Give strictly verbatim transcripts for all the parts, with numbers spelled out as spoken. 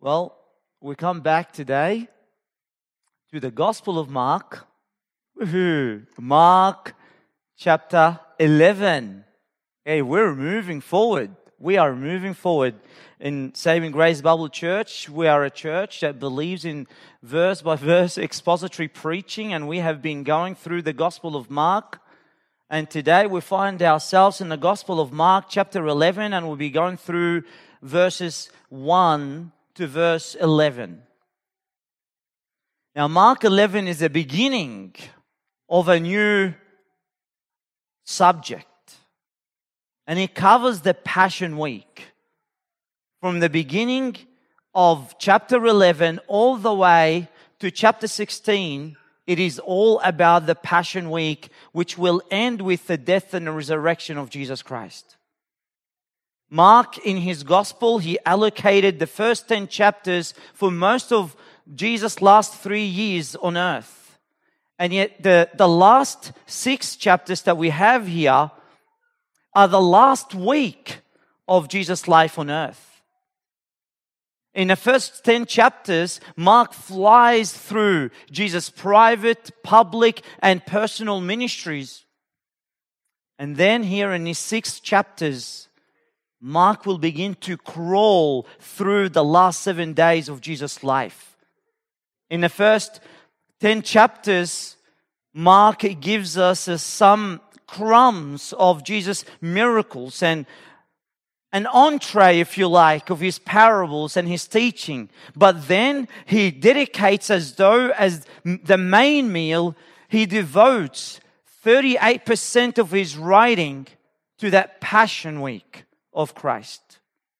Well, we come back today to the Gospel of Mark. Woohoo! Mark chapter eleven. Hey, we're moving forward. We are moving forward in Saving Grace Bible Church. We are a church that believes in verse by verse expository preaching, and we have been going through the Gospel of Mark. And today we find ourselves in the Gospel of Mark chapter eleven, and we'll be going through verses one to verse eleven. Now, Mark eleven is the beginning of a new subject. And it covers the Passion Week. From the beginning of chapter eleven all the way to chapter sixteen, it is all about the Passion Week, which will end with the death and the resurrection of Jesus Christ. Mark, in his gospel, he allocated the first ten chapters for most of Jesus' last three years on earth. And yet the, the last six chapters that we have here are the last week of Jesus' life on earth. In the first ten chapters, Mark flies through Jesus' private, public, and personal ministries. And then here in these six chapters, Mark will begin to crawl through the last seven days of Jesus' life. In the first ten chapters, Mark gives us uh, some crumbs of Jesus' miracles and an entree, if you like, of his parables and his teaching. But then he dedicates, as though as the main meal, he devotes thirty-eight percent of his writing to that Passion Week of Christ.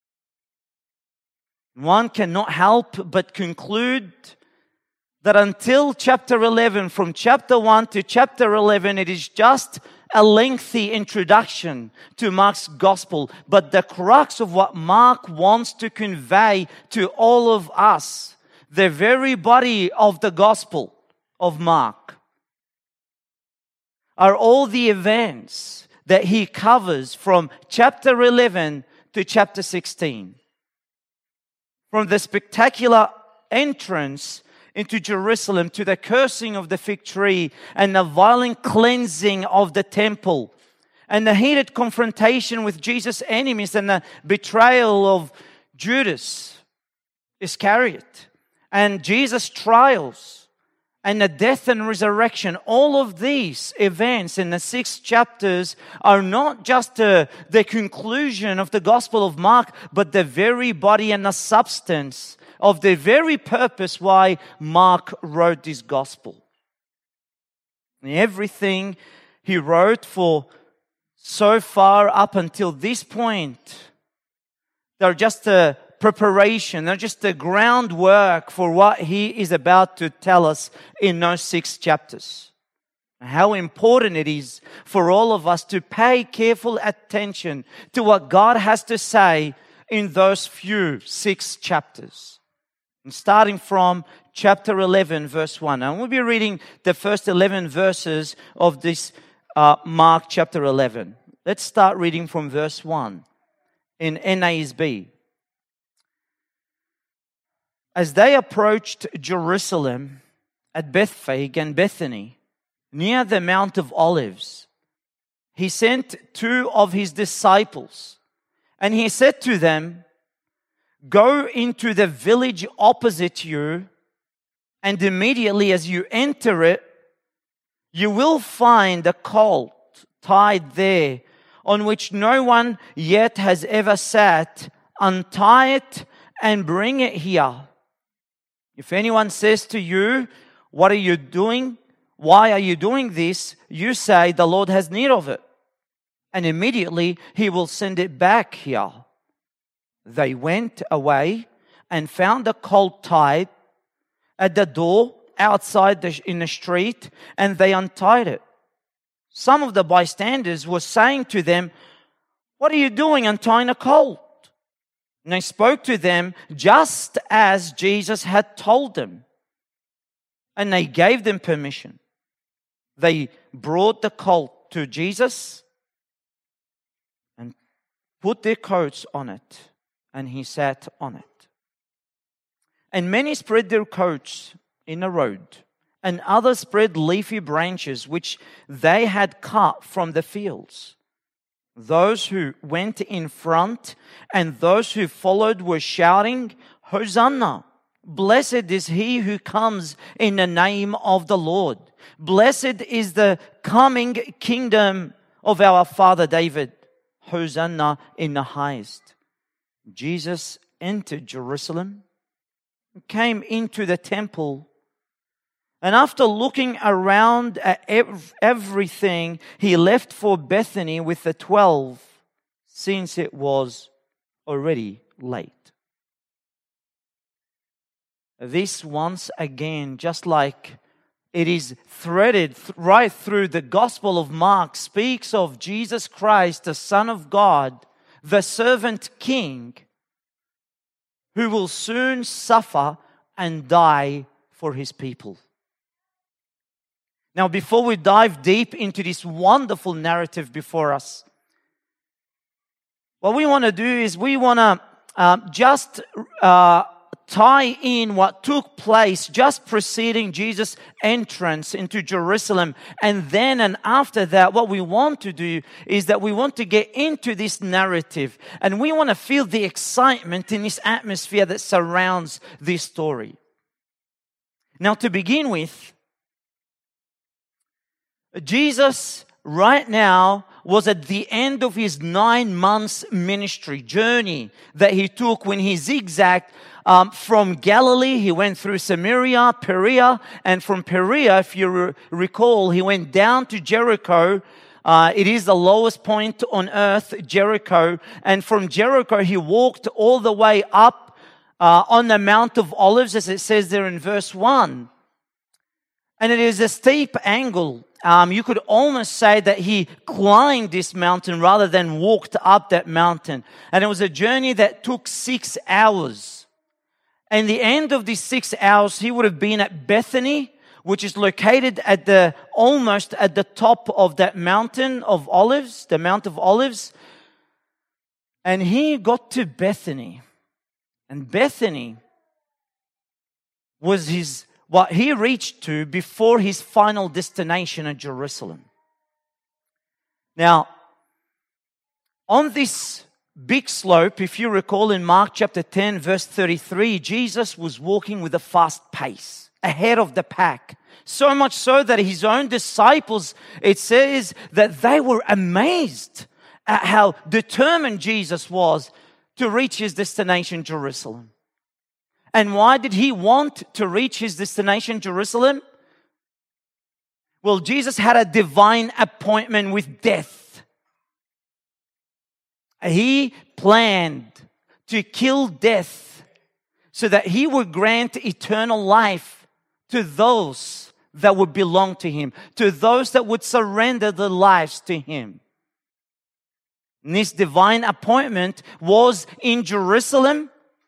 One cannot help but conclude that until chapter eleven, from chapter one to chapter eleven, it is just a lengthy introduction to Mark's gospel. But the crux of what Mark wants to convey to all of us, the very body of the gospel of Mark, are all the events that he covers from chapter eleven to chapter sixteen. From the spectacular entrance into Jerusalem to the cursing of the fig tree and the violent cleansing of the temple and the heated confrontation with Jesus' enemies and the betrayal of Judas Iscariot and Jesus' trials and the death and resurrection. All of these events in the six chapters are not just uh, the conclusion of the Gospel of Mark, but the very body and the substance of the very purpose why Mark wrote this Gospel. And everything he wrote for so far up until this point, they're just a preparation, they're just the groundwork for what he is about to tell us in those six chapters. How important it is for all of us to pay careful attention to what God has to say in those few six chapters. And starting from chapter eleven, verse one. And we'll be reading the first eleven verses of this uh, Mark chapter eleven. Let's start reading from verse one in N A S B. As they approached Jerusalem at Bethphage and Bethany, near the Mount of Olives, he sent two of his disciples, and he said to them, "Go into the village opposite you, and immediately as you enter it, you will find a colt tied there, on which no one yet has ever sat. Untie it and bring it here. If anyone says to you, 'What are you doing? Why are you doing this?' you say, 'The Lord has need of it.' And immediately he will send it back here." They went away and found the colt tied at the door outside the, in the street, and they untied it. Some of the bystanders were saying to them, "What are you doing untying a colt?" And they spoke to them just as Jesus had told them. And they gave them permission. They brought the colt to Jesus and put their coats on it, and he sat on it. And many spread their coats in the road, and others spread leafy branches which they had cut from the fields. Those who went in front and those who followed were shouting, Hosanna! Blessed is he who comes in the name of the Lord. Blessed is the coming kingdom of our father David. Hosanna in the highest. Jesus entered Jerusalem, came into the temple, and after looking around at ev- everything, he left for Bethany with the twelve, since it was already late. This once again, just like it is threaded th- right through the Gospel of Mark, speaks of Jesus Christ, the Son of God, the servant king, who will soon suffer and die for his people. Now, before we dive deep into this wonderful narrative before us, what we want to do is we want to uh, just uh, tie in what took place just preceding Jesus' entrance into Jerusalem. And then and after that, what we want to do is that we want to get into this narrative. And we want to feel the excitement in this atmosphere that surrounds this story. Now, to begin with, Jesus right now was at the end of his nine months ministry journey that he took when he zigzagged um, from Galilee. He went through Samaria, Perea, and from Perea, if you re- recall, he went down to Jericho. Uh, it is the lowest point on earth, Jericho. And from Jericho, he walked all the way up uh, on the Mount of Olives, as it says there in verse one. And it is a steep angle. Um, you could almost say that he climbed this mountain rather than walked up that mountain. And it was a journey that took six hours. And the end of these six hours, he would have been at Bethany, which is located at the almost at the top of that mountain of Olives, the Mount of Olives. And he got to Bethany. And Bethany was his what he reached to before his final destination at Jerusalem. Now, on this big slope, if you recall in Mark chapter ten, verse thirty-three, Jesus was walking with a fast pace, ahead of the pack. So much so that his own disciples, it says that they were amazed at how determined Jesus was to reach his destination, Jerusalem. And why did he want to reach his destination, Jerusalem? Well, Jesus had a divine appointment with death. He planned to kill death so that he would grant eternal life to those that would belong to him, to those that would surrender their lives to him. And this divine appointment was in Jerusalem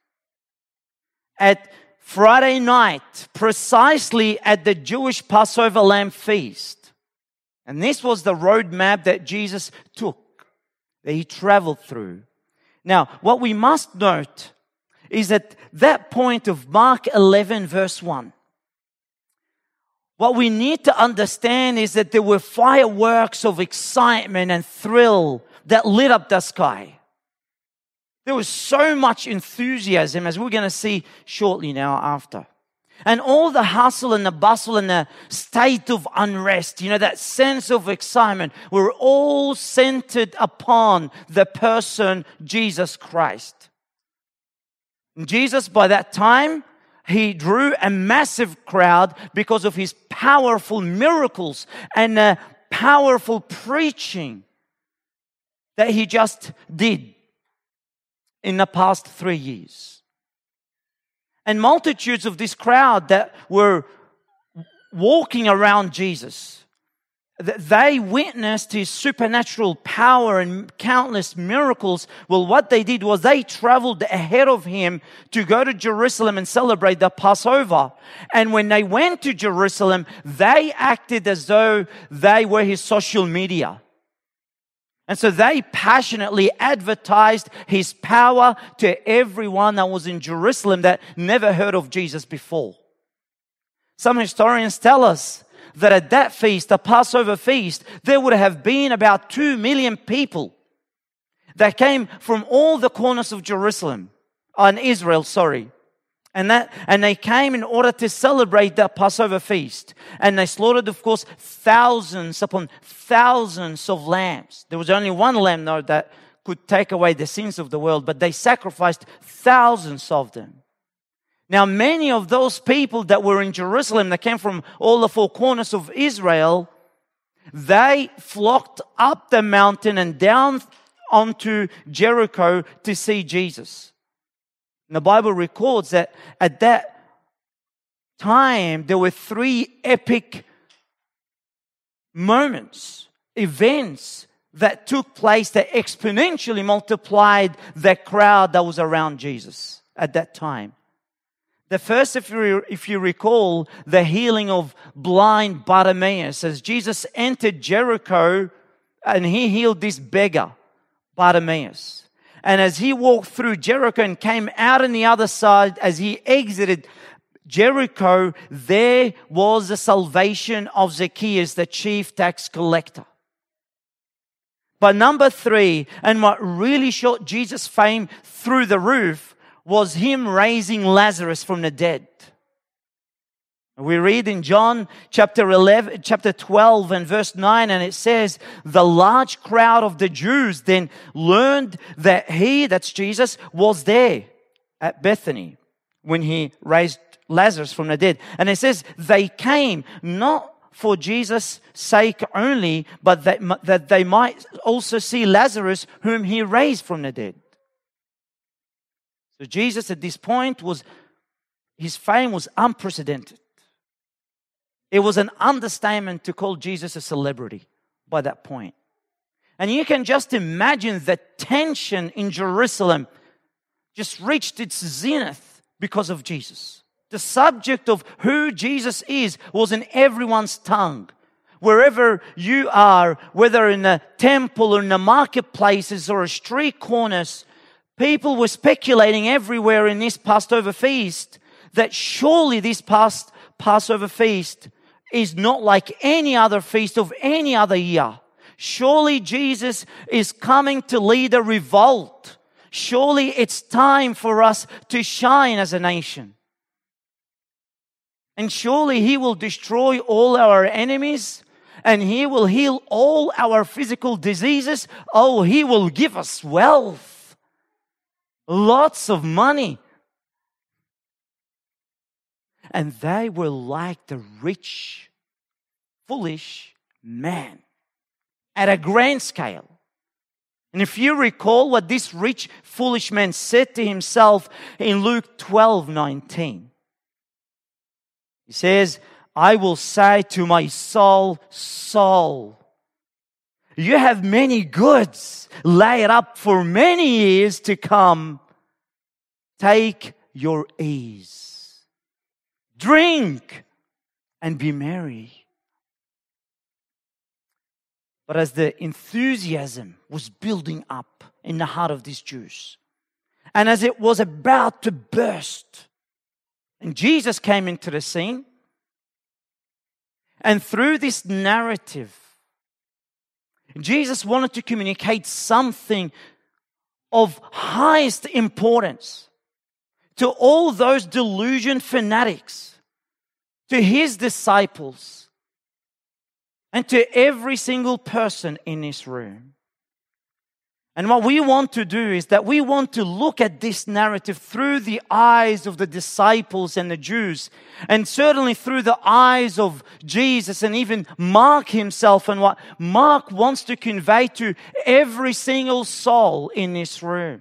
at Friday night, precisely at the Jewish Passover lamb feast. And this was the roadmap that Jesus took, that he traveled through. Now, what we must note is at that point of Mark eleven, verse one, what we need to understand is that there were fireworks of excitement and thrill that lit up the sky. There was so much enthusiasm, as we're going to see shortly now after. And all the hustle and the bustle and the state of unrest, you know, that sense of excitement, were all centered upon the person Jesus Christ. And Jesus, by that time, he drew a massive crowd because of his powerful miracles and the powerful preaching that he just did in the past three years. And multitudes of this crowd that were walking around Jesus, they witnessed his supernatural power and countless miracles. Well, what they did was they traveled ahead of him to go to Jerusalem and celebrate the Passover. And when they went to Jerusalem, they acted as though they were his social media. And so they passionately advertised his power to everyone that was in Jerusalem that never heard of Jesus before. Some historians tell us that at that feast, the Passover feast, there would have been about two million people that came from all the corners of Jerusalem, and Israel, sorry. And that, and they came in order to celebrate the Passover feast. And they slaughtered, of course, thousands upon thousands of lambs. There was only one lamb, though, that could take away the sins of the world, but they sacrificed thousands of them. Now, many of those people that were in Jerusalem, that came from all the four corners of Israel, they flocked up the mountain and down onto Jericho to see Jesus. And the Bible records that at that time, there were three epic moments, events that took place that exponentially multiplied the crowd that was around Jesus at that time. The first, if you, if you recall, the healing of blind Bartimaeus, as Jesus entered Jericho and he healed this beggar, Bartimaeus. And as he walked through Jericho and came out on the other side, as he exited Jericho, there was the salvation of Zacchaeus, the chief tax collector. But number three, and what really shot Jesus' fame through the roof, was him raising Lazarus from the dead. We read in John chapter eleven, chapter twelve and verse nine, and it says, the large crowd of the Jews then learned that he, that's Jesus, was there at Bethany when he raised Lazarus from the dead. And it says, they came not for Jesus' sake only, but that, that they might also see Lazarus whom he raised from the dead. So Jesus at this point was, his fame was unprecedented. It was an understatement to call Jesus a celebrity by that point. And you can just imagine the tension in Jerusalem just reached its zenith because of Jesus. The subject of who Jesus is was in everyone's tongue. Wherever you are, whether in a temple or in the marketplaces or street corners, people were speculating everywhere in this Passover feast that surely this past Passover feast is not like any other feast of any other year. Surely Jesus is coming to lead a revolt. Surely it's time for us to shine as a nation. And surely He will destroy all our enemies and He will heal all our physical diseases. Oh, He will give us wealth, lots of money. And they were like the rich, foolish man at a grand scale. And if you recall what this rich, foolish man said to himself in Luke twelve nineteen, he says, I will say to my soul, soul, you have many goods laid up for many years to come. Take your ease. Drink and be merry. But as the enthusiasm was building up in the heart of these Jews, and as it was about to burst, and Jesus came into the scene, and through this narrative, Jesus wanted to communicate something of highest importance to all those delusion fanatics, to His disciples, and to every single person in this room. And what we want to do is that we want to look at this narrative through the eyes of the disciples and the Jews, and certainly through the eyes of Jesus and even Mark himself, and what Mark wants to convey to every single soul in this room.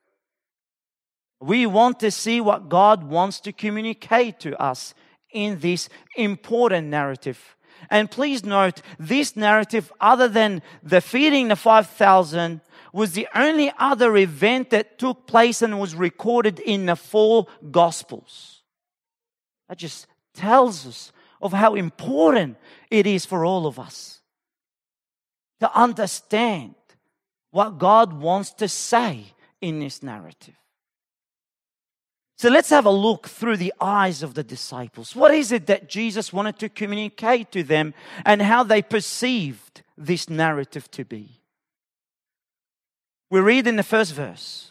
We want to see what God wants to communicate to us in this important narrative. And please note, this narrative, other than the feeding the five thousand, was the only other event that took place and was recorded in the four Gospels. That just tells us of how important it is for all of us to understand what God wants to say in this narrative. So let's have a look through the eyes of the disciples. What is it that Jesus wanted to communicate to them and how they perceived this narrative to be? We read in the first verse.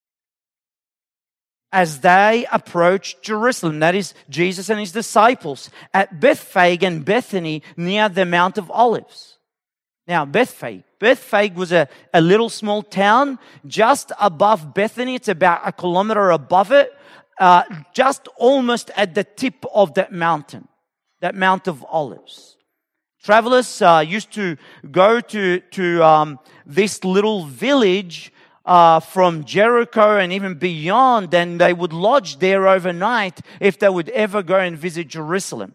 As they approached Jerusalem, that is Jesus and his disciples, at Bethphage and Bethany near the Mount of Olives. Now, Bethphage. Bethphage was a, a little small town just above Bethany. It's about a kilometer above it, uh, just almost at the tip of that mountain, that Mount of Olives. Travelers uh, used to go to, to um, this little village Uh, from Jericho and even beyond, and they would lodge there overnight if they would ever go and visit Jerusalem.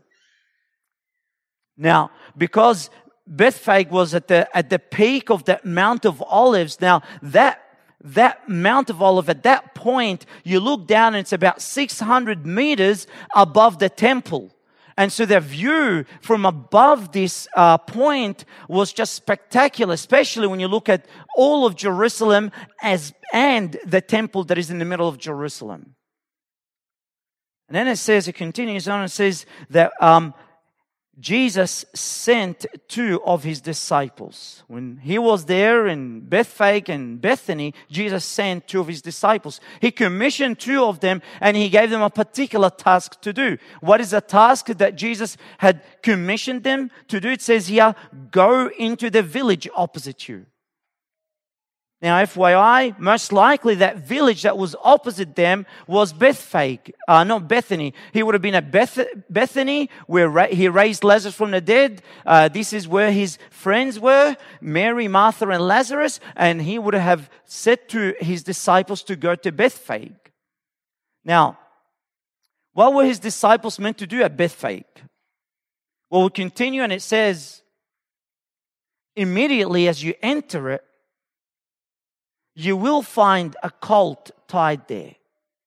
Now, because Bethphage was at the at the peak of that Mount of Olives, now that that Mount of Olives, at that point, you look down and it's about six hundred meters above the temple. And so the view from above this uh, point was just spectacular, especially when you look at all of Jerusalem as and the temple that is in the middle of Jerusalem. And then it says, it continues on, it says that um, Jesus sent two of his disciples. When he was there in Bethphage and Bethany, Jesus sent two of his disciples. He commissioned two of them and he gave them a particular task to do. What is a task that Jesus had commissioned them to do? It says here, go into the village opposite you. Now, F Y I, most likely that village that was opposite them was Bethphage, uh, not Bethany. He would have been at Beth- Bethany, where ra- he raised Lazarus from the dead. Uh, this is where his friends were, Mary, Martha, and Lazarus. And he would have said to his disciples to go to Bethphage. Now, what were his disciples meant to do at Bethphage? Well, we continue and it says, immediately as you enter it, you will find a colt tied there,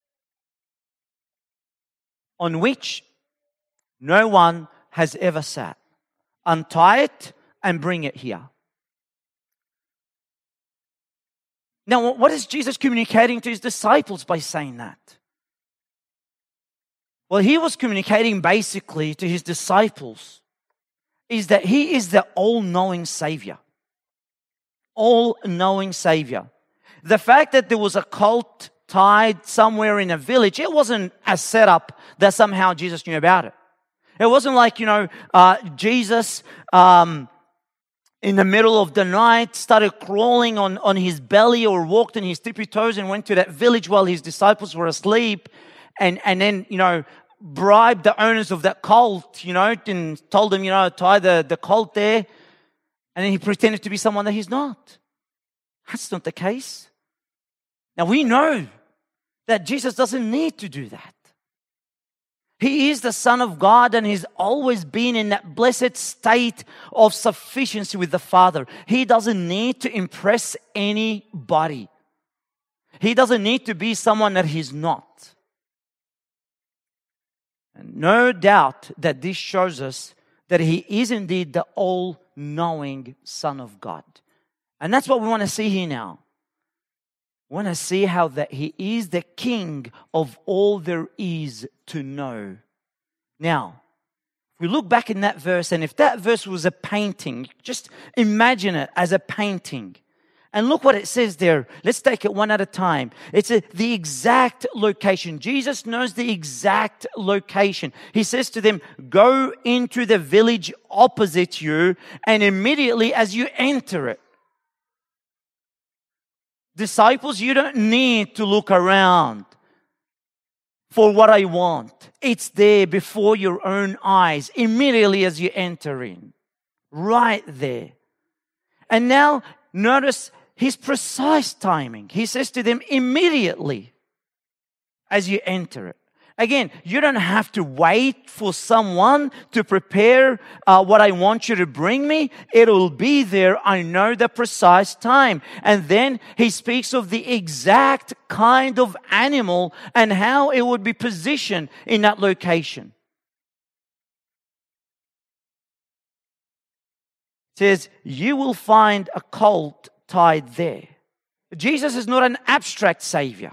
on which no one has ever sat. Untie it and bring it here. Now, what is Jesus communicating to his disciples by saying that? Well, he was communicating basically to his disciples is that he is the all-knowing Savior. All-knowing Savior. The fact that there was a colt tied somewhere in a village, it wasn't a setup that somehow Jesus knew about it. It wasn't like, you know, uh, Jesus um, in the middle of the night started crawling on, on his belly or walked on his tippy toes and went to that village while his disciples were asleep and, and then, you know, bribed the owners of that colt, you know, and told them, you know, tie the, the colt there. And then he pretended to be someone that he's not. That's not the case. Now we know that Jesus doesn't need to do that. He is the Son of God and he's always been in that blessed state of sufficiency with the Father. He doesn't need to impress anybody. He doesn't need to be someone that he's not. And no doubt that this shows us that he is indeed the all-knowing Son of God. And that's what we want to see here now. We want to see how that he is the King of all there is to know. Now, if we look back in that verse, and if that verse was a painting, just imagine it as a painting. And look what it says there. Let's take it one at a time. It's a, the exact location. Jesus knows the exact location. He says to them, go into the village opposite you, and immediately as you enter it, disciples, you don't need to look around for what I want. It's there before your own eyes, immediately as you enter in. Right there. And now, notice his precise timing. He says to them, immediately as you enter it. Again, you don't have to wait for someone to prepare uh, what I want you to bring me. It will be there. I know the precise time. And then he speaks of the exact kind of animal and how it would be positioned in that location. It says, you will find a colt tied there. Jesus is not an abstract Savior.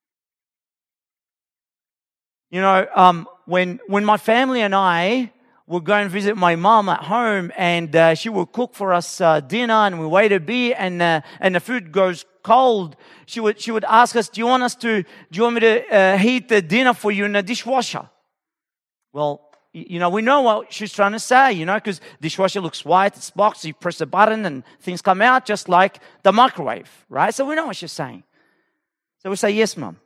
You know, um, when when my family and I would go and visit my mom at home, and uh, she would cook for us uh, dinner, and we wait a bit, and uh, and the food goes cold. She would she would ask us, "Do you want us to? Do you want me to uh, heat the dinner for you in the dishwasher?" Well, you know, we know what she's trying to say, you know, because dishwasher looks white, it's boxed, you press a button, and things come out just like the microwave, right? So we know what she's saying. So we say, "Yes, Mom."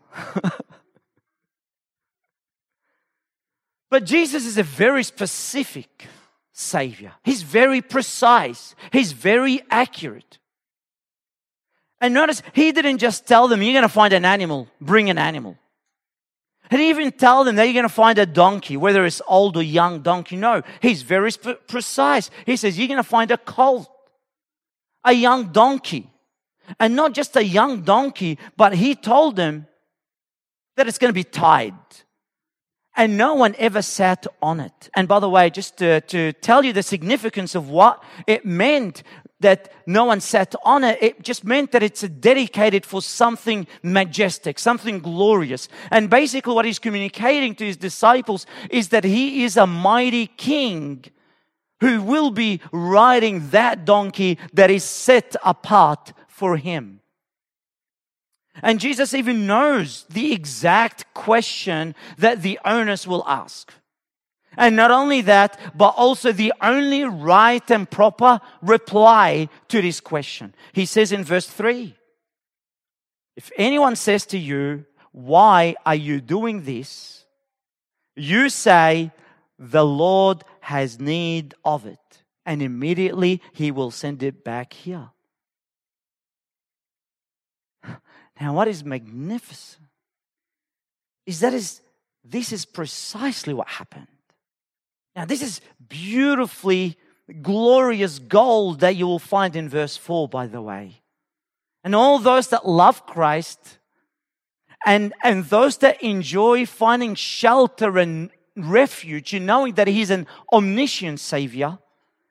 But Jesus is a very specific Savior. He's very precise. He's very accurate. And notice, He didn't just tell them, "You're going to find an animal, bring an animal." He didn't even tell them that you're going to find a donkey, whether it's old or young donkey. No, He's very sp- precise. He says, "You're going to find a colt, a young donkey." And not just a young donkey, but He told them that it's going to be tied. And no one ever sat on it. And by the way, just to, to tell you the significance of what it meant that no one sat on it, it just meant that it's dedicated for something majestic, something glorious. And basically what He's communicating to His disciples is that He is a mighty king who will be riding that donkey that is set apart for Him. And Jesus even knows the exact question that the owners will ask. And not only that, but also the only right and proper reply to this question. He says in verse three, "If anyone says to you, 'Why are you doing this?' you say, 'The Lord has need of it,' and immediately He will send it back here." Now, what is magnificent is that is this is precisely what happened. Now, this is beautifully glorious gold that you will find in verse four, by the way. And all those that love Christ and, and those that enjoy finding shelter and refuge in knowing that He's an omniscient Savior,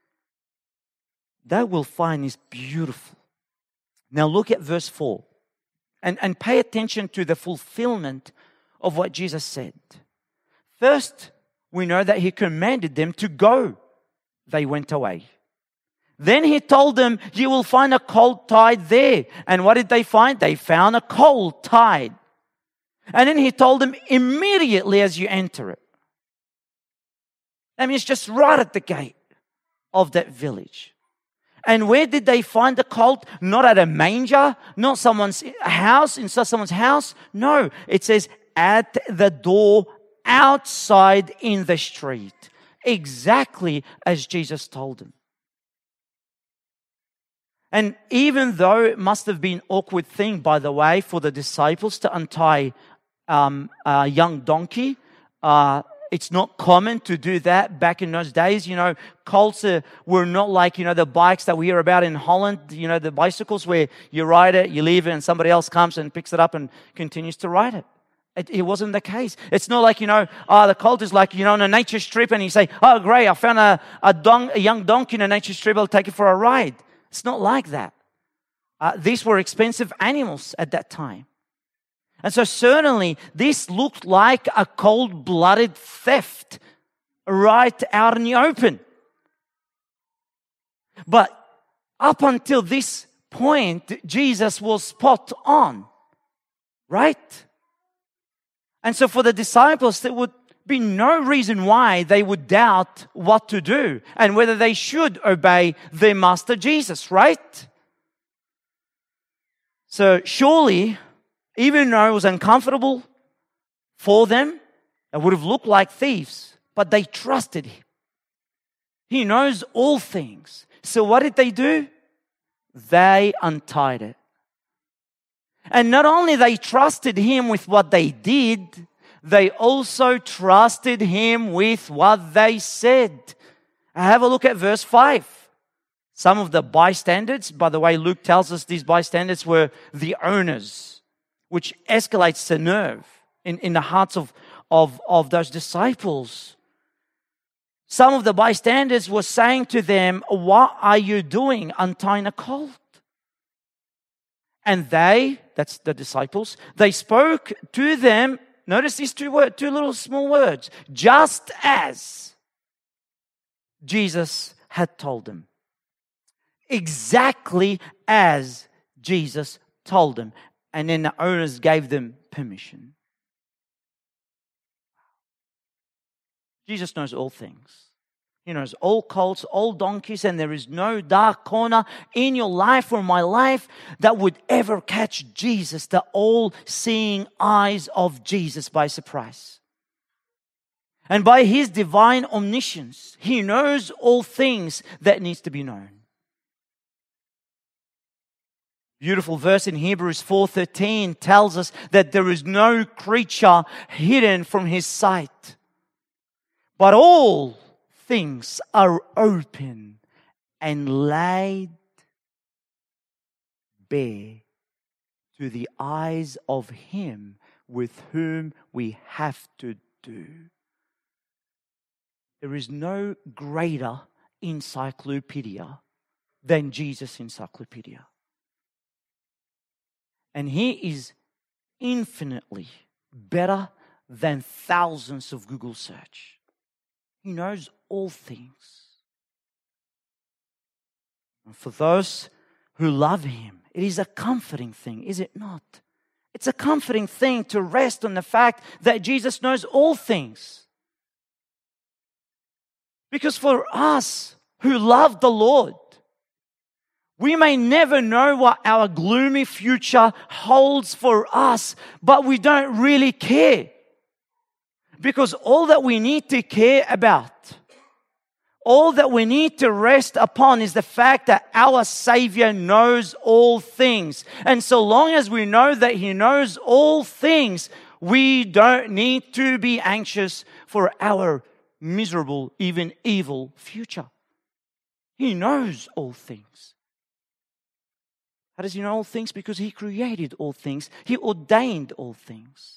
that will find is beautiful. Now, look at verse four. And, and pay attention to the fulfillment of what Jesus said. First, we know that He commanded them to go. They went away. Then He told them, "You will find a colt tied there." And what did they find? They found a colt tied. And then He told them, "Immediately as you enter it." That means just right at the gate of that village. And where did they find the colt? Not at a manger, not someone's house, inside someone's house. No, it says at the door outside in the street. Exactly as Jesus told them. And even though it must have been an awkward thing, by the way, for the disciples to untie um, a young donkey, uh, it's not common to do that back in those days. You know, colts uh, were not like, you know, the bikes that we hear about in Holland, you know, the bicycles where you ride it, you leave it, and somebody else comes and picks it up and continues to ride it. It, it wasn't the case. It's not like, you know, oh, the colt is like, you know, on a nature strip and you say, "Oh, great, I found a, a, don- a young donkey in a nature strip, I'll take it for a ride." It's not like that. Uh, these were expensive animals at that time. And so certainly this looked like a cold-blooded theft right out in the open. But up until this point, Jesus was spot on, right? And so for the disciples, there would be no reason why they would doubt what to do and whether they should obey their master Jesus, right? So surely, even though it was uncomfortable for them, it would have looked like thieves, but they trusted Him. He knows all things. So what did they do? They untied it. And not only they trusted Him with what they did, they also trusted Him with what they said. Have a look at verse five. Some of the bystanders, by the way, Luke tells us these bystanders were the owners, which escalates the nerve in, in the hearts of, of, of those disciples. Some of the bystanders were saying to them, "What are you doing untying a colt?" And they, that's the disciples, they spoke to them, notice these two words, two little small words, just as Jesus had told them. Exactly as Jesus told them. And then the owners gave them permission. Jesus knows all things. He knows all colts, all donkeys, and there is no dark corner in your life or my life that would ever catch Jesus, the all-seeing eyes of Jesus, by surprise. And by His divine omniscience, He knows all things that needs to be known. Beautiful verse in Hebrews four thirteen tells us that there is no creature hidden from His sight, but all things are open and laid bare to the eyes of Him with whom we have to do. There is no greater encyclopedia than Jesus' encyclopedia. And He is infinitely better than thousands of Google search. He knows all things. And for those who love Him, it is a comforting thing, is it not? It's a comforting thing to rest on the fact that Jesus knows all things. Because for us who love the Lord, we may never know what our gloomy future holds for us, but we don't really care. Because all that we need to care about, all that we need to rest upon is the fact that our Savior knows all things. And so long as we know that He knows all things, we don't need to be anxious for our miserable, even evil future. He knows all things. How does He know all things? Because He created all things. He ordained all things.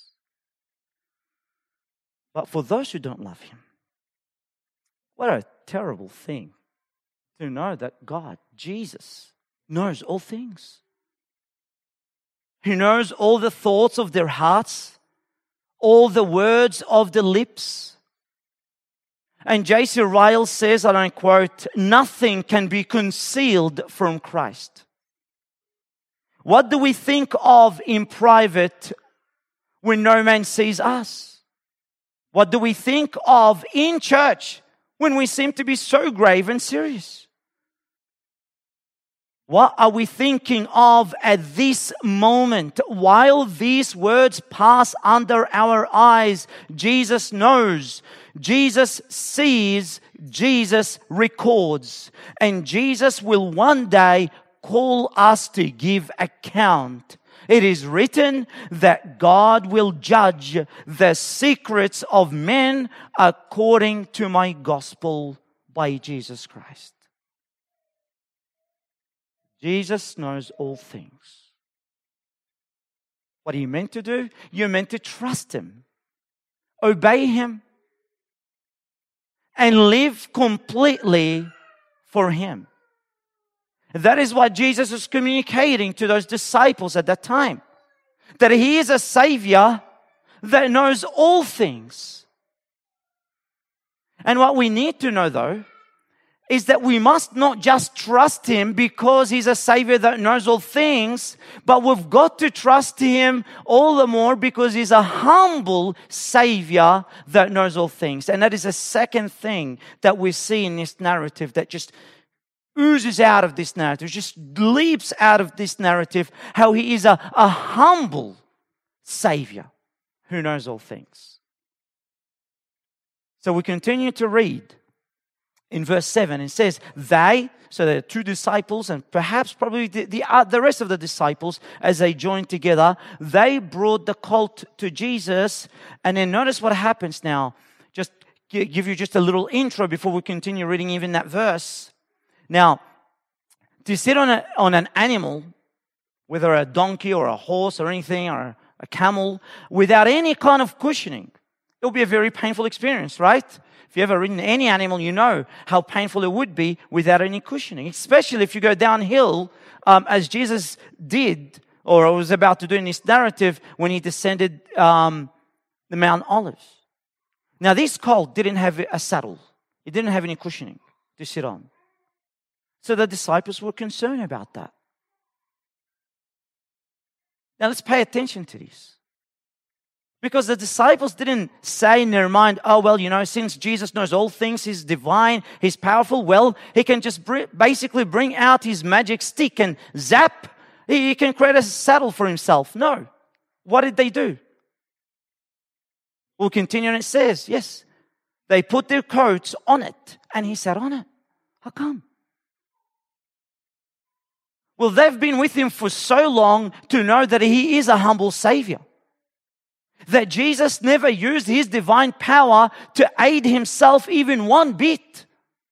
But for those who don't love Him, what a terrible thing to know that God, Jesus, knows all things. He knows all the thoughts of their hearts, all the words of the lips. And J C Ryle says, and I quote, "Nothing can be concealed from Christ." What do we think of in private when no man sees us? What do we think of in church when we seem to be so grave and serious? What are we thinking of at this moment while these words pass under our eyes? Jesus knows, Jesus sees, Jesus records, and Jesus will one day call us to give account. It is written that God will judge the secrets of men according to my gospel by Jesus Christ. Jesus knows all things. What are you meant to do? You're meant to trust Him, obey Him, and live completely for Him. That is what Jesus was communicating to those disciples at that time. That He is a Savior that knows all things. And what we need to know, though, is that we must not just trust Him because He's a Savior that knows all things, but we've got to trust Him all the more because He's a humble Savior that knows all things. And that is a second thing that we see in this narrative that just oozes out of this narrative, just leaps out of this narrative, how He is a, a humble Savior who knows all things. So we continue to read in verse seven. It says, they, so there are two disciples and perhaps probably the, the, uh, the rest of the disciples as they joined together, they brought the colt to Jesus. And then notice what happens now. Just give you just a little intro before we continue reading even that verse. Now, to sit on a, on an animal, whether a donkey or a horse or anything, or a camel, without any kind of cushioning, it will be a very painful experience, right? If you've ever ridden any animal, you know how painful it would be without any cushioning, especially if you go downhill, um, as Jesus did or was about to do in this narrative when he descended um, the Mount Olives. Now, this colt didn't have a saddle. It didn't have any cushioning to sit on. So the disciples were concerned about that. Now, let's pay attention to this. Because the disciples didn't say in their mind, oh, well, you know, since Jesus knows all things, He's divine, He's powerful, well, He can just br- basically bring out His magic stick and zap, He, he can create a saddle for Himself. No. What did they do? We'll continue and it says, yes, they put their coats on it and He sat on it. How come? Well, they've been with Him for so long to know that He is a humble Savior. That Jesus never used His divine power to aid Himself even one bit.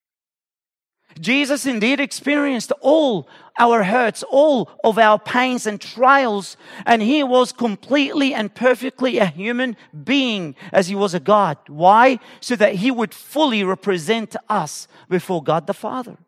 Jesus indeed experienced all our hurts, all of our pains and trials, and He was completely and perfectly a human being as He was a God. Why? So that He would fully represent us before God the Father.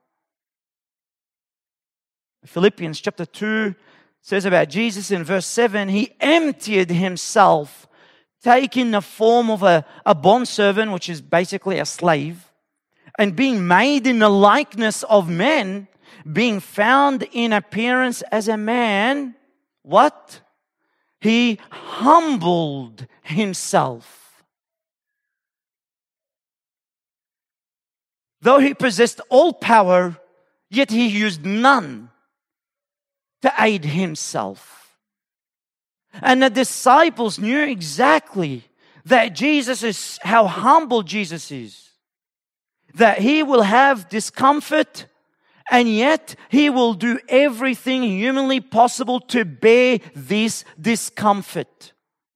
Philippians chapter two says about Jesus in verse seven, He emptied Himself, taking the form of a, a bondservant, which is basically a slave, and being made in the likeness of men, being found in appearance as a man, what? He humbled Himself. Though He possessed all power, yet He used none to aid Himself. And the disciples knew exactly that Jesus is, how humble Jesus is. That He will have discomfort, and yet He will do everything humanly possible to bear this discomfort.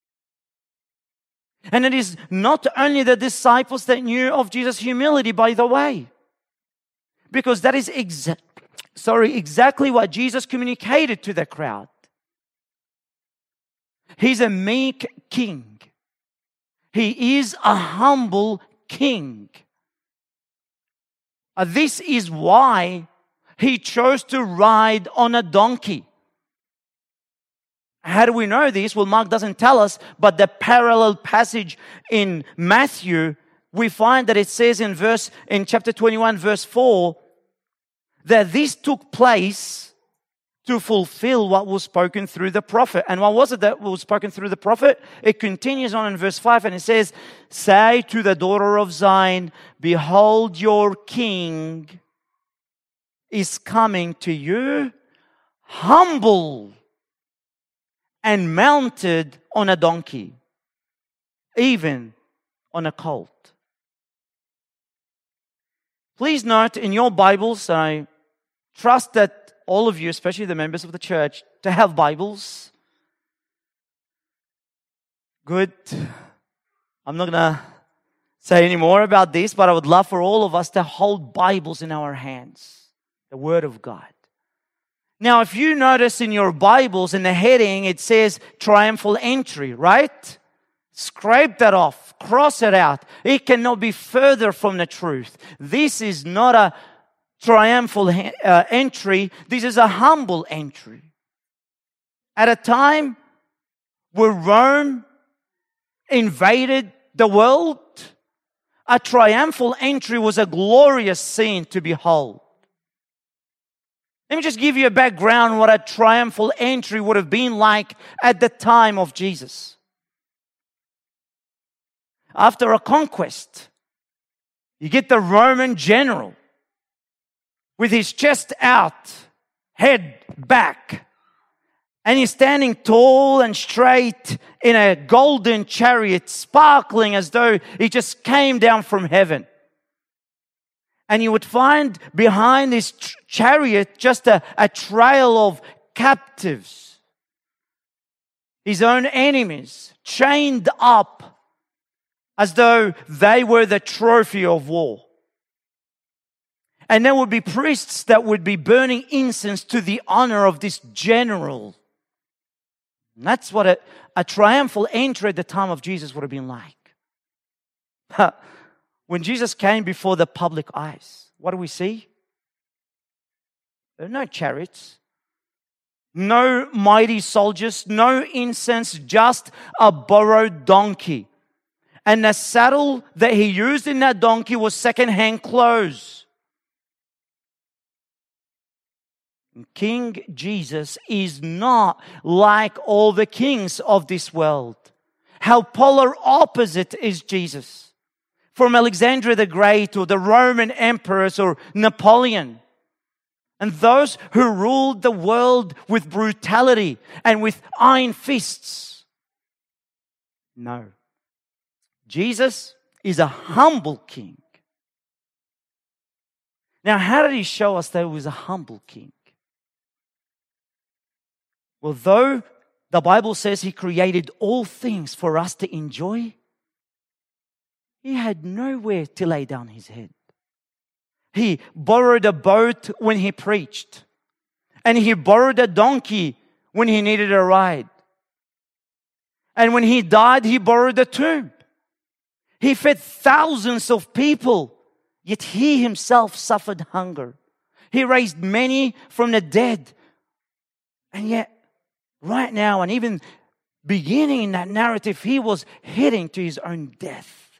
And it is not only the disciples that knew of Jesus' humility, by the way. Because that is exa- sorry, exactly what Jesus communicated to the crowd. He's a meek king. He is a humble king. Uh, this is why He chose to ride on a donkey. How do we know this? Well, Mark doesn't tell us, but the parallel passage in Matthew, we find that it says in verse in chapter twenty-one, verse four, that this took place to fulfill what was spoken through the prophet. And what was it that was spoken through the prophet? It continues on in verse five and it says, say to the daughter of Zion, behold, your king is coming to you, humble and mounted on a donkey, even on a colt. Please note in your Bibles, I trust that all of you, especially the members of the church, to have Bibles. Good. I'm not going to say any more about this, but I would love for all of us to hold Bibles in our hands. The Word of God. Now, if you notice in your Bibles, in the heading, it says triumphal entry, right? Scrape that off. Cross it out. It cannot be further from the truth. This is not a triumphal uh, entry. This is a humble entry. At a time where Rome invaded the world, a triumphal entry was a glorious scene to behold. Let me just give you a background on what a triumphal entry would have been like at the time of Jesus. After a conquest, you get the Roman general with his chest out, head back, and he's standing tall and straight in a golden chariot, sparkling as though he just came down from heaven. And you would find behind this ch- chariot just a, a trail of captives, his own enemies, chained up as though they were the trophy of war. And there would be priests that would be burning incense to the honor of this general. And that's what a, a triumphal entry at the time of Jesus would have been like. When Jesus came before the public eyes, what do we see? There are no chariots. No mighty soldiers, no incense, just a borrowed donkey. And the saddle that he used in that donkey was second-hand clothes. King Jesus is not like all the kings of this world. How polar opposite is Jesus from Alexander the Great or the Roman emperors or Napoleon. And those who ruled the world with brutality and with iron fists. No. Jesus is a humble king. Now, how did he show us that he was a humble king? Well, though the Bible says he created all things for us to enjoy, he had nowhere to lay down his head. He borrowed a boat when he preached. And he borrowed a donkey when he needed a ride. And when he died, he borrowed a tomb. He fed thousands of people, yet he himself suffered hunger. He raised many from the dead. And yet, right now, and even beginning in that narrative, he was heading to his own death.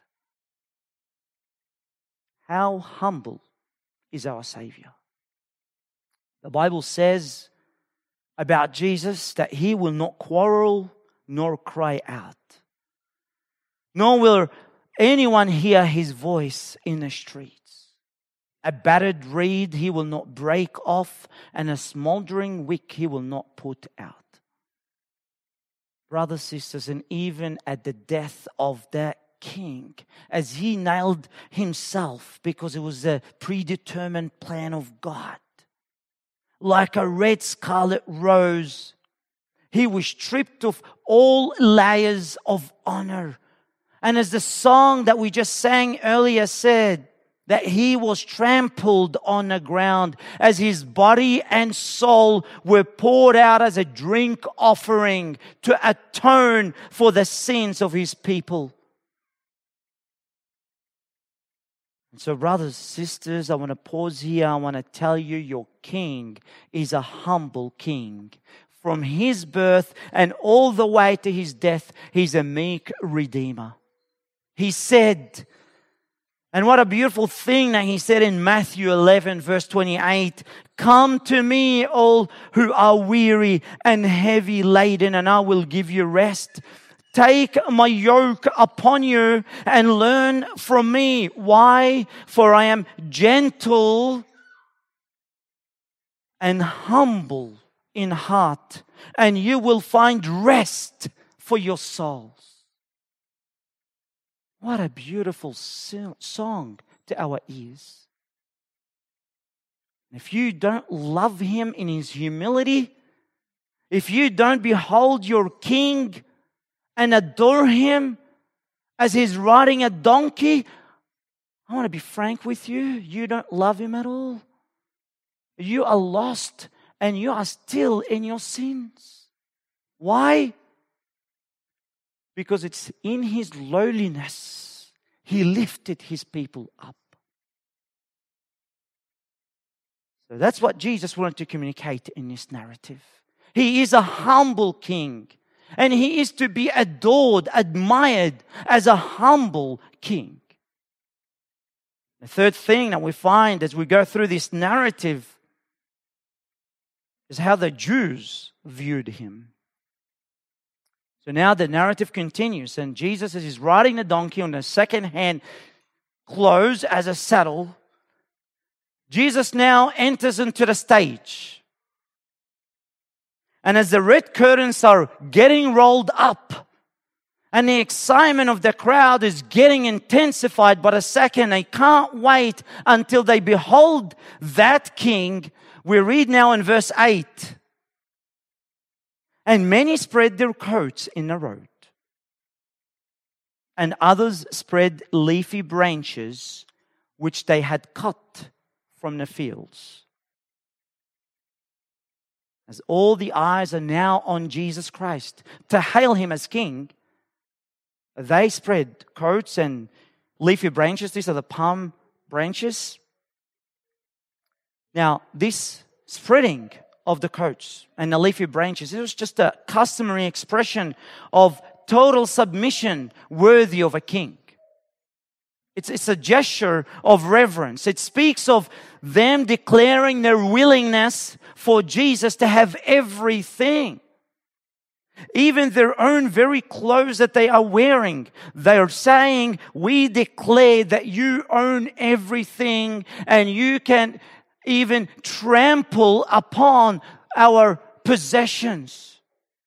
How humble is our Savior. The Bible says about Jesus that he will not quarrel nor cry out. Nor will anyone hear his voice in the streets. A battered reed he will not break off, and a smoldering wick he will not put out. Brothers, sisters, and even at the death of that king, as he nailed himself because it was a predetermined plan of God. Like a red scarlet rose, he was stripped of all layers of honor. And as the song that we just sang earlier said, that he was trampled on the ground as his body and soul were poured out as a drink offering to atone for the sins of his people. So brothers, sisters, I want to pause here. I want to tell you your king is a humble king. From his birth and all the way to his death, he's a meek redeemer. He said, and what a beautiful thing that he said in Matthew eleven verse twenty-eight, "Come to me all who are weary and heavy laden, and I will give you rest. Take my yoke upon you and learn from me." Why? For I am gentle and humble in heart, and you will find rest for your souls. What a beautiful song to our ears. If you don't love him in his humility, if you don't behold your king and adore him as he's riding a donkey, I want to be frank with you, you don't love him at all. You are lost and you are still in your sins. Why? Because it's in his lowliness he lifted his people up. So that's what Jesus wanted to communicate in this narrative. He is a humble king. And he is to be adored, admired as a humble king. The third thing that we find as we go through this narrative is how the Jews viewed him. So now the narrative continues, and Jesus, as he's riding the donkey on the second-hand clothes as a saddle, Jesus now enters into the stage. And as the red curtains are getting rolled up, and the excitement of the crowd is getting intensified by the second, they can't wait until they behold that king. We read now in verse eight. "And many spread their coats in the road, and others spread leafy branches which they had cut from the fields." As all the eyes are now on Jesus Christ to hail him as king, they spread coats and leafy branches. These are the palm branches. Now, this spreading of the coats and the leafy branches. It was just a customary expression of total submission worthy of a king. It's, it's a gesture of reverence. It speaks of them declaring their willingness for Jesus to have everything. Even their own very clothes that they are wearing, they are saying, we declare that you own everything and you can even trample upon our possessions.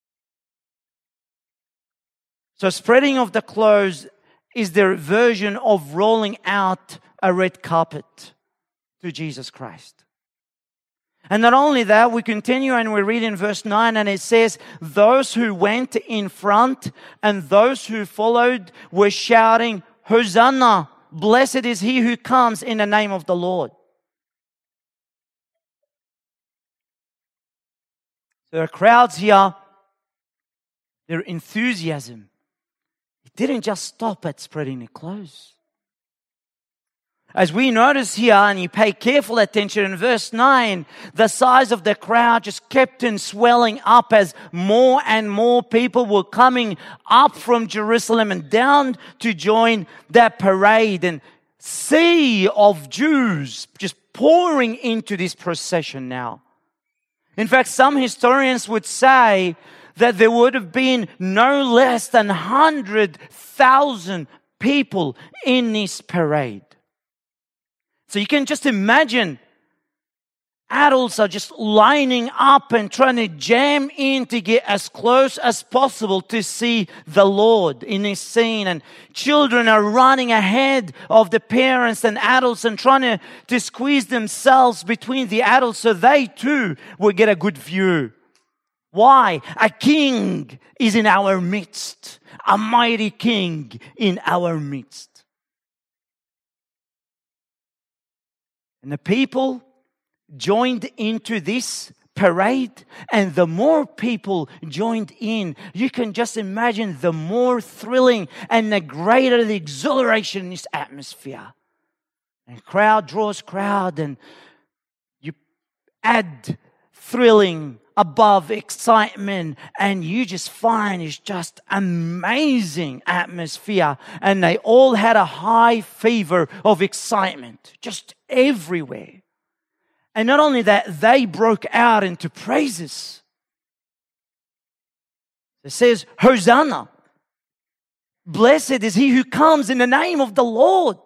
So spreading of the clothes is their version of rolling out a red carpet to Jesus Christ. And not only that, we continue and we read in verse nine, and it says, those who went in front and those who followed were shouting, Hosanna, blessed is he who comes in the name of the Lord. There are crowds here, their enthusiasm, it didn't just stop at spreading their clothes. As we notice here, and you pay careful attention in verse nine, the size of the crowd just kept on swelling up as more and more people were coming up from Jerusalem and down to join that parade, and sea of Jews just pouring into this procession now. In fact, some historians would say that there would have been no less than one hundred thousand people in this parade. So you can just imagine adults are just lining up and trying to jam in to get as close as possible to see the Lord in this scene. And children are running ahead of the parents and adults and trying to, to squeeze themselves between the adults so they too will get a good view. Why? A king is in our midst. A mighty king in our midst. And the people joined into this parade, and the more people joined in, you can just imagine the more thrilling and the greater the exhilaration in this atmosphere. And crowd draws crowd, and you add thrilling above excitement, and you just find it's just amazing atmosphere. And they all had a high fever of excitement, just everywhere. And not only that, they broke out into praises. It says, Hosanna, blessed is he who comes in the name of the Lord.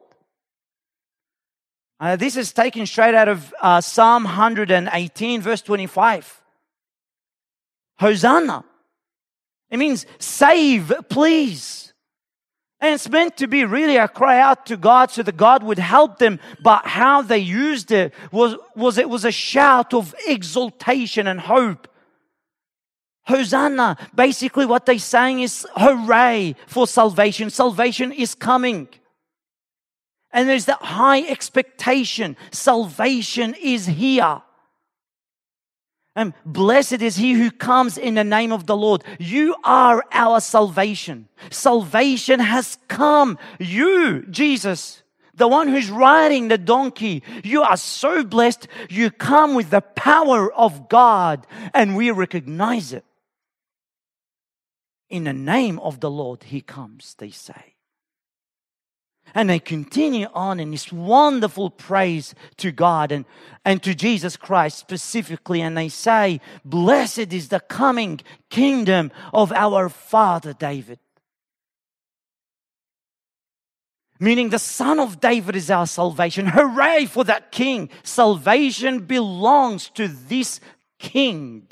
Uh, this is taken straight out of uh, Psalm one eighteen, verse twenty-five. Hosanna. It means save, please. And it's meant to be really a cry out to God so that God would help them. But how they used it was, was it was a shout of exultation and hope. Hosanna. Basically what they're saying is hooray for salvation. Salvation is coming. And there's that high expectation. Salvation is here. And blessed is he who comes in the name of the Lord. You are our salvation. Salvation has come. You, Jesus, the one who's riding the donkey, you are so blessed. You come with the power of God, and we recognize it. In the name of the Lord, he comes, they say. And they continue on in this wonderful praise to God and, and to Jesus Christ specifically. And they say, blessed is the coming kingdom of our father David. Meaning the son of David is our salvation. Hooray for that king. Salvation belongs to this king.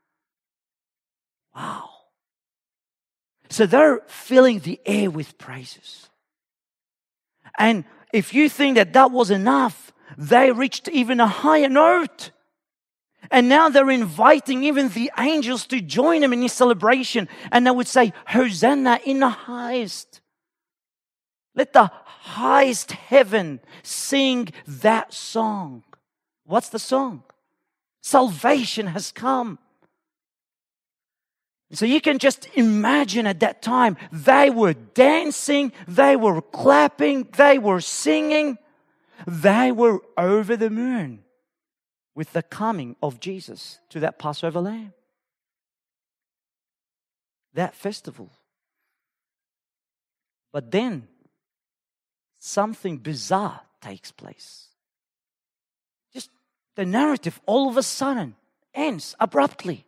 Wow. So they're filling the air with praises. And if you think that that was enough, they reached even a higher note. And now they're inviting even the angels to join them in this celebration. And they would say, Hosanna in the highest. Let the highest heaven sing that song. What's the song? Salvation has come. So you can just imagine at that time, they were dancing, they were clapping, they were singing, they were over the moon with the coming of Jesus to that Passover lamb. That festival. But then something bizarre takes place. Just the narrative all of a sudden ends abruptly.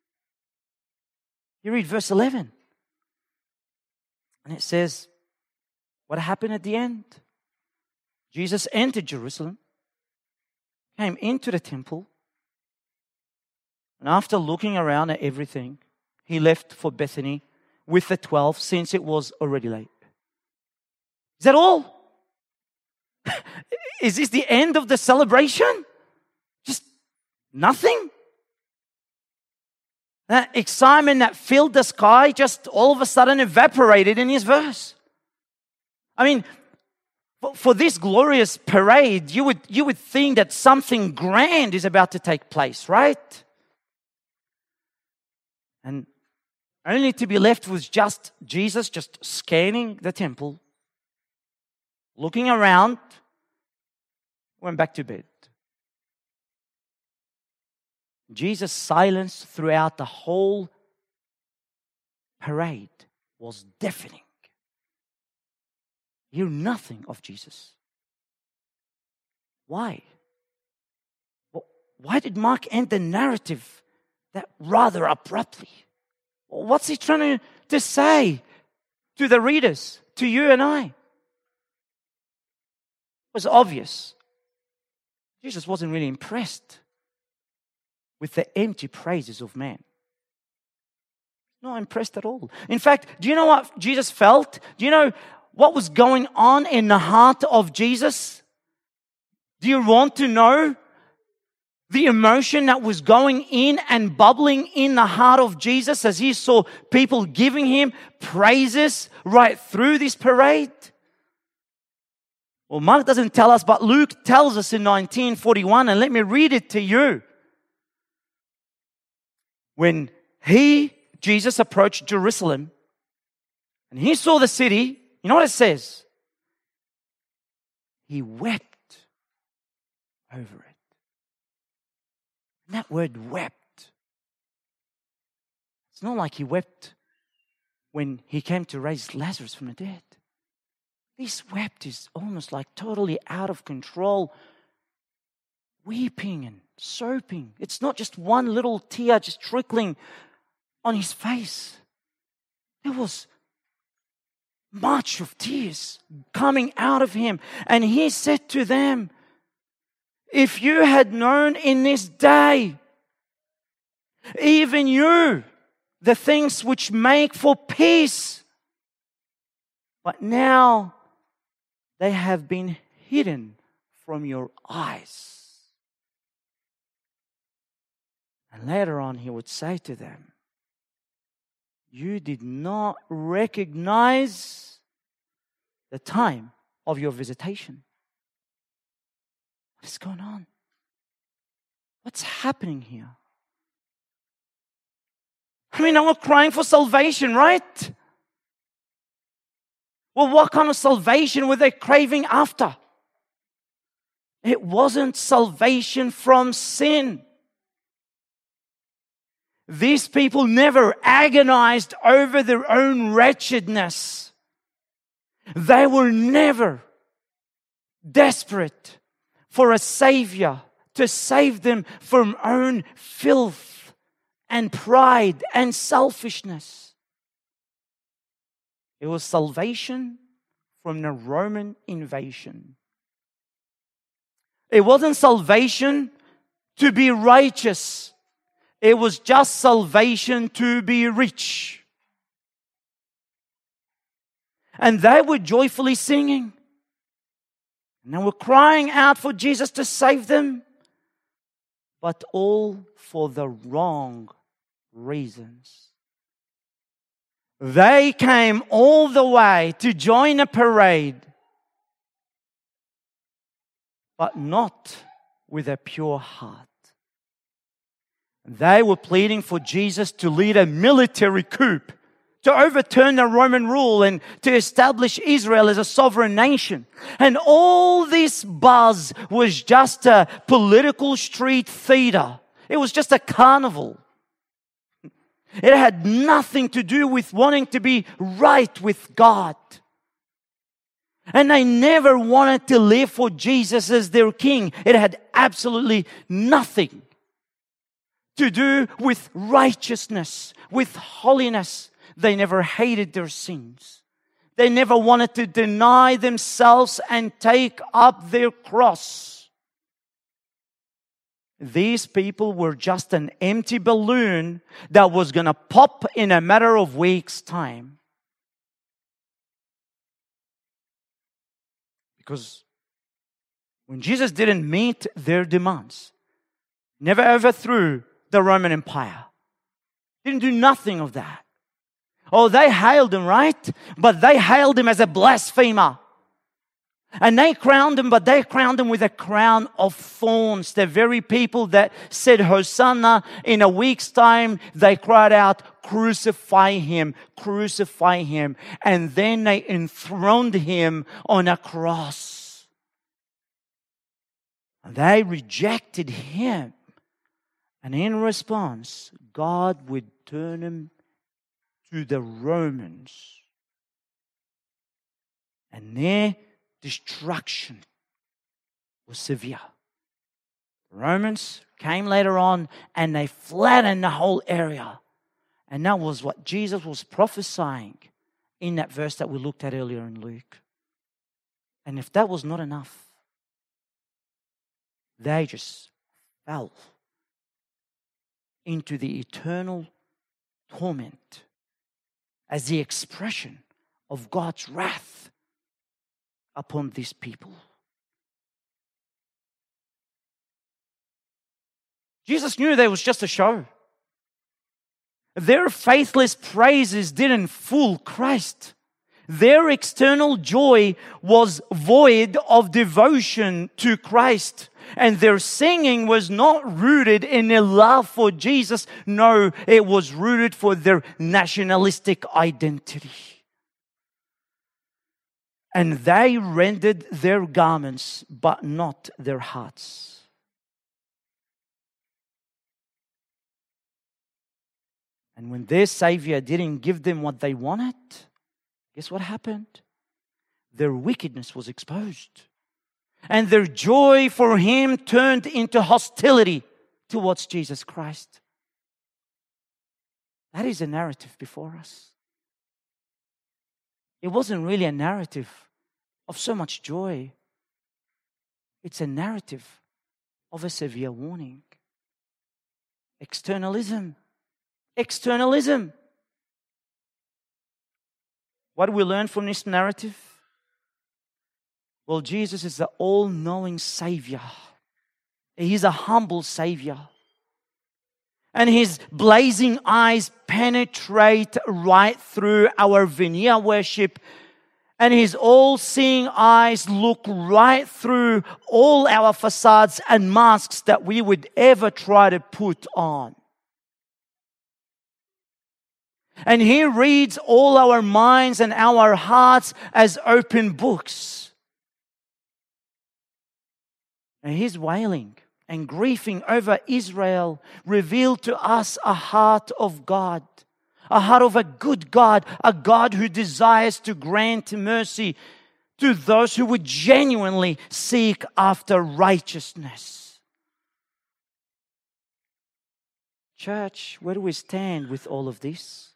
You read verse eleven. And it says, what happened at the end? Jesus entered Jerusalem, came into the temple, and after looking around at everything, he left for Bethany with the twelve, since it was already late. Is that all? Is this the end of the celebration? Just nothing? That excitement that filled the sky just all of a sudden evaporated in his verse. I mean, for, for this glorious parade, you would, you would think that something grand is about to take place, right? And only to be left with just Jesus just scanning the temple, looking around, went back to bed. Jesus' silence throughout the whole parade was deafening. You hear nothing of Jesus. Why? Why did Mark end the narrative that rather abruptly? What's he trying to, to say to the readers, to you and I? It was obvious. Jesus wasn't really impressed with the empty praises of man. Not impressed at all. In fact, do you know what Jesus felt? Do you know what was going on in the heart of Jesus? Do you want to know the emotion that was going in and bubbling in the heart of Jesus as he saw people giving him praises right through this parade? Well, Mark doesn't tell us, but Luke tells us in nineteen forty-one, and let me read it to you. When he, Jesus, approached Jerusalem and he saw the city, you know what it says? He wept over it. And that word wept, it's not like he wept when he came to raise Lazarus from the dead. This wept is almost like totally out of control, weeping and soaping. It's not just one little tear just trickling on his face. There was much of tears coming out of him. And he said to them, if you had known in this day, even you, the things which make for peace, but now they have been hidden from your eyes. And later on, he would say to them, you did not recognize the time of your visitation. What is going on? What's happening here? I mean, they were crying for salvation, right? Well, what kind of salvation were they craving after? It wasn't salvation from sin. These people never agonized over their own wretchedness. They were never desperate for a Savior to save them from own filth and pride and selfishness. It was salvation from the Roman invasion. It wasn't salvation to be righteous. It was just salvation to be rich. And they were joyfully singing. And they were crying out for Jesus to save them. But all for the wrong reasons. They came all the way to join a parade, but not with a pure heart. They were pleading for Jesus to lead a military coup to overturn the Roman rule and to establish Israel as a sovereign nation. And all this buzz was just a political street theater. It was just a carnival. It had nothing to do with wanting to be right with God. And they never wanted to live for Jesus as their king. It had absolutely nothing to do with righteousness, with holiness. They never hated their sins. They never wanted to deny themselves and take up their cross. These people were just an empty balloon that was going to pop in a matter of weeks' time. Because when Jesus didn't meet their demands, never overthrew the Roman Empire, didn't do nothing of that. Oh, they hailed him, right? But they hailed him as a blasphemer. And they crowned him, but they crowned him with a crown of thorns. The very people that said Hosanna, in a week's time, they cried out, crucify him, crucify him. And then they enthroned him on a cross. They rejected him. And in response, God would turn him to the Romans. And their destruction was severe. The Romans came later on and they flattened the whole area. And that was what Jesus was prophesying in that verse that we looked at earlier in Luke. And if that was not enough, they just fell into the eternal torment as the expression of God's wrath upon these people. Jesus knew there was just a show. Their faithless praises didn't fool Christ. Their external joy was void of devotion to Christ. And their singing was not rooted in their love for Jesus. No, it was rooted for their nationalistic identity. And they rendered their garments, but not their hearts. And when their Savior didn't give them what they wanted, guess what happened? Their wickedness was exposed. And their joy for Him turned into hostility towards Jesus Christ. That is a narrative before us. It wasn't really a narrative of so much joy. It's a narrative of a severe warning. Externalism. Externalism. What do we learn from this narrative? Well, Jesus is the all-knowing Savior. He's a humble Savior. And His blazing eyes penetrate right through our veneer worship. And His all-seeing eyes look right through all our facades and masks that we would ever try to put on. And He reads all our minds and our hearts as open books. And His wailing and grieving over Israel revealed to us a heart of God, a heart of a good God, a God who desires to grant mercy to those who would genuinely seek after righteousness. Church, where do we stand with all of this?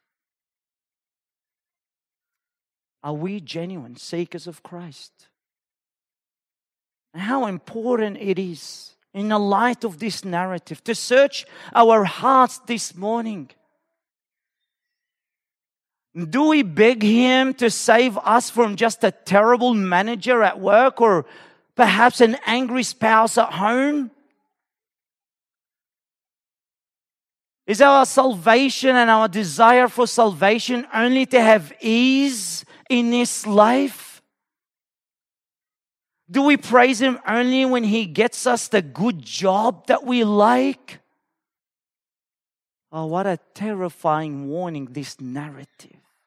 Are we genuine seekers of Christ? And how important it is in the light of this narrative to search our hearts this morning. Do we beg Him to save us from just a terrible manager at work or perhaps an angry spouse at home? Is our salvation and our desire for salvation only to have ease in this life? Do we praise Him only when He gets us the good job that we like? Oh, what a terrifying warning, this narrative.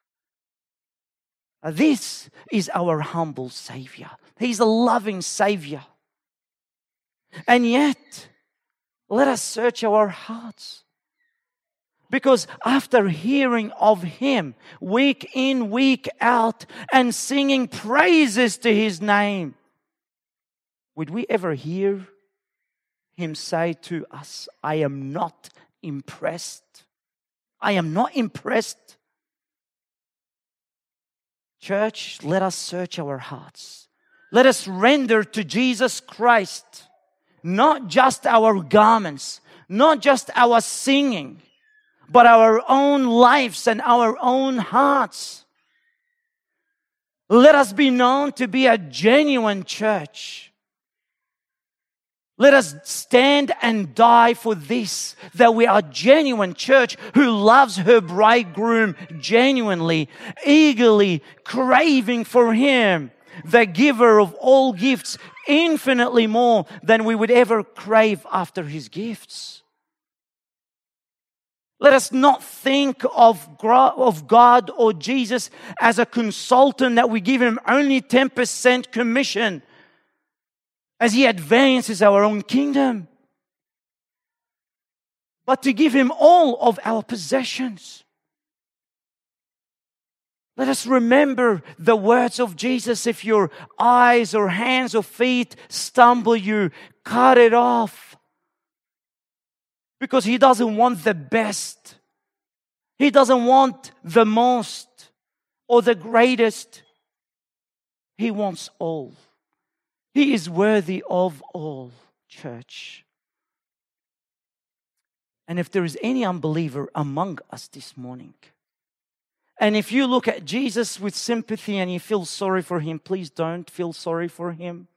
This is our humble Savior. He's a loving Savior. And yet, let us search our hearts. Because after hearing of Him week in, week out, and singing praises to His name, would we ever hear Him say to us, I am not impressed. I am not impressed. Church, let us search our hearts. Let us render to Jesus Christ not just our garments, not just our singing, but our own lives and our own hearts. Let us be known to be a genuine church. Let us stand and die for this, that we are a genuine church who loves her bridegroom genuinely, eagerly, craving for Him, the giver of all gifts, infinitely more than we would ever crave after His gifts. Let us not think of God or Jesus as a consultant that we give Him only ten percent commission as He advances our own kingdom, but to give Him all of our possessions. Let us remember the words of Jesus. If your eyes or hands or feet stumble you, cut it off. Because He doesn't want the best. He doesn't want the most or the greatest. He wants all. He is worthy of all, church. And if there is any unbeliever among us this morning, and if you look at Jesus with sympathy and you feel sorry for Him, please don't feel sorry for Him.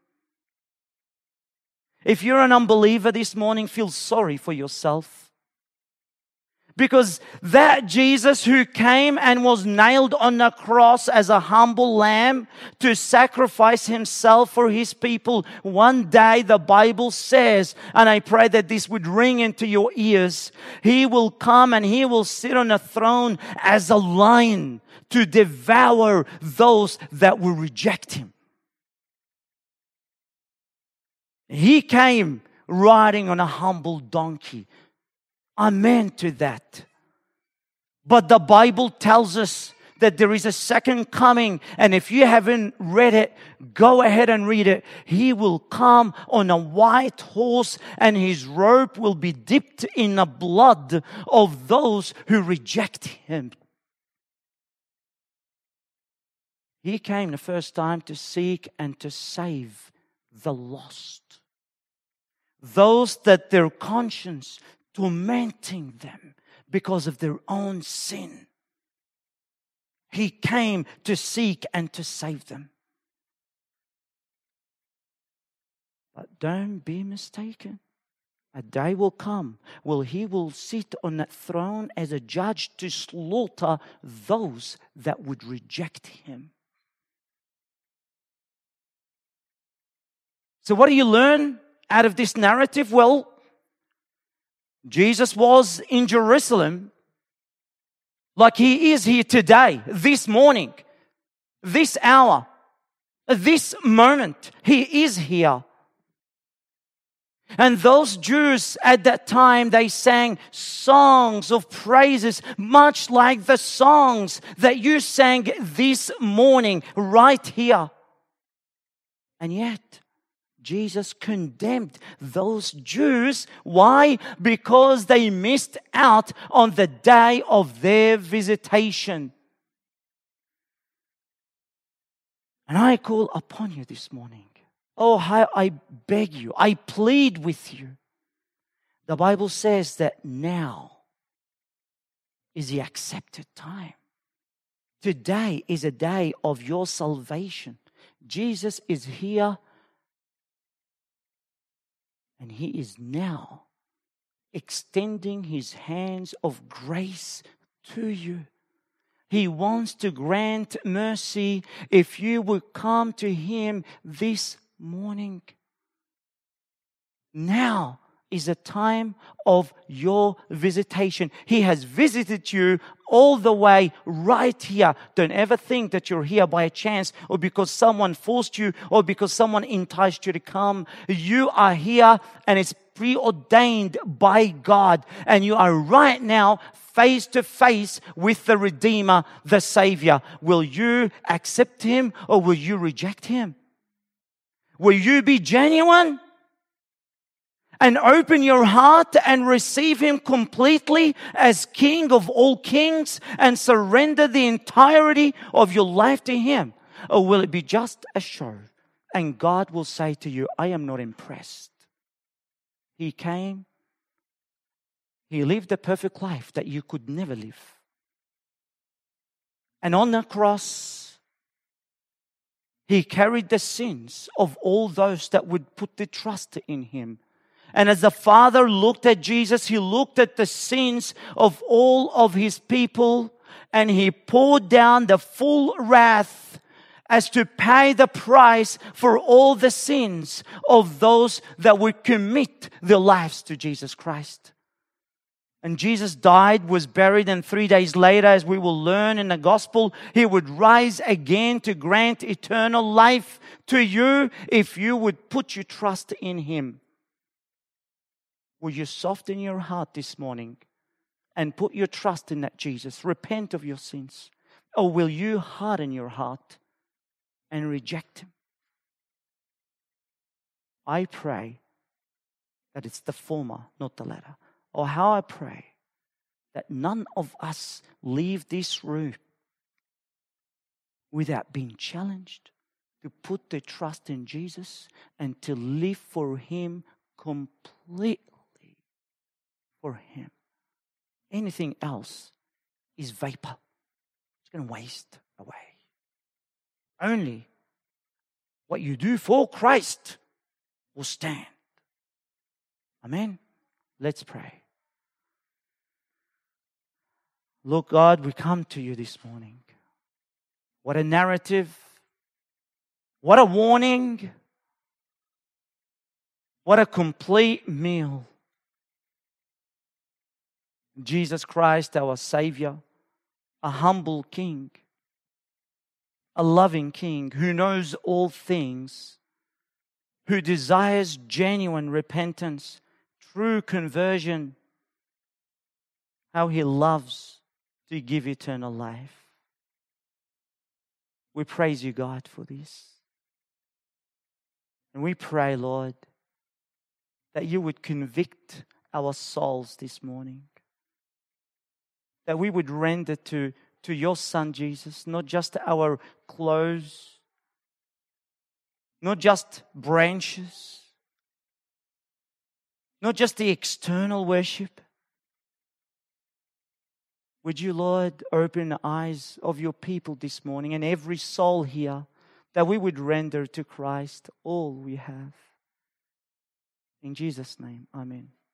If you're an unbeliever this morning, feel sorry for yourself. Because that Jesus who came and was nailed on the cross as a humble lamb to sacrifice Himself for His people, one day the Bible says, and I pray that this would ring into your ears, He will come and He will sit on a throne as a lion to devour those that will reject Him. He came riding on a humble donkey. Amen to that. But the Bible tells us that there is a second coming. And if you haven't read it, go ahead and read it. He will come on a white horse and His robe will be dipped in the blood of those who reject Him. He came the first time to seek and to save the lost. Those that their conscience tormenting them because of their own sin. He came to seek and to save them. But don't be mistaken. A day will come where He will sit on that throne as a judge to slaughter those that would reject Him. So what do you learn out of this narrative? Well, Jesus was in Jerusalem like He is here today, this morning, this hour, this moment. He is here. And those Jews at that time, they sang songs of praises, much like the songs that you sang this morning right here. And yet, Jesus condemned those Jews. Why? Because they missed out on the day of their visitation. And I call upon you this morning. Oh, how I beg you, I plead with you. The Bible says that now is the accepted time. Today is a day of your salvation. Jesus is here. And He is now extending His hands of grace to you. He wants to grant mercy if you will come to Him this morning. Now is a time of your visitation. He has visited you all the way right here. Don't ever think that you're here by a chance or because someone forced you or because someone enticed you to come. You are here and it's preordained by God. And you are right now face to face with the Redeemer, the Savior. Will you accept Him or will you reject Him? Will you be genuine and open your heart and receive Him completely as King of all kings and surrender the entirety of your life to Him? Or will it be just a show? And God will say to you, I am not impressed. He came, He lived a perfect life that you could never live. And on the cross, He carried the sins of all those that would put their trust in Him. And as the Father looked at Jesus, He looked at the sins of all of His people and He poured down the full wrath as to pay the price for all the sins of those that would commit their lives to Jesus Christ. And Jesus died, was buried, and three days later, as we will learn in the gospel, He would rise again to grant eternal life to you if you would put your trust in Him. Will you soften your heart this morning and put your trust in that Jesus? Repent of your sins. Or will you harden your heart and reject Him? I pray that it's the former, not the latter. Or how I pray that none of us leave this room without being challenged to put their trust in Jesus and to live for Him completely. For Him. Anything else is vapor. It's going to waste away. Only what you do for Christ will stand. Amen. Let's pray. Lord God, we come to You this morning. What a narrative. What a warning. What a complete meal. Jesus Christ, our Savior, a humble King, a loving King who knows all things, who desires genuine repentance, true conversion, how He loves to give eternal life. We praise You, God, for this. And we pray, Lord, that You would convict our souls this morning. That we would render to, to Your Son, Jesus, not just our clothes, not just branches, not just the external worship. Would You, Lord, open the eyes of Your people this morning and every soul here, that we would render to Christ all we have. In Jesus' name, amen.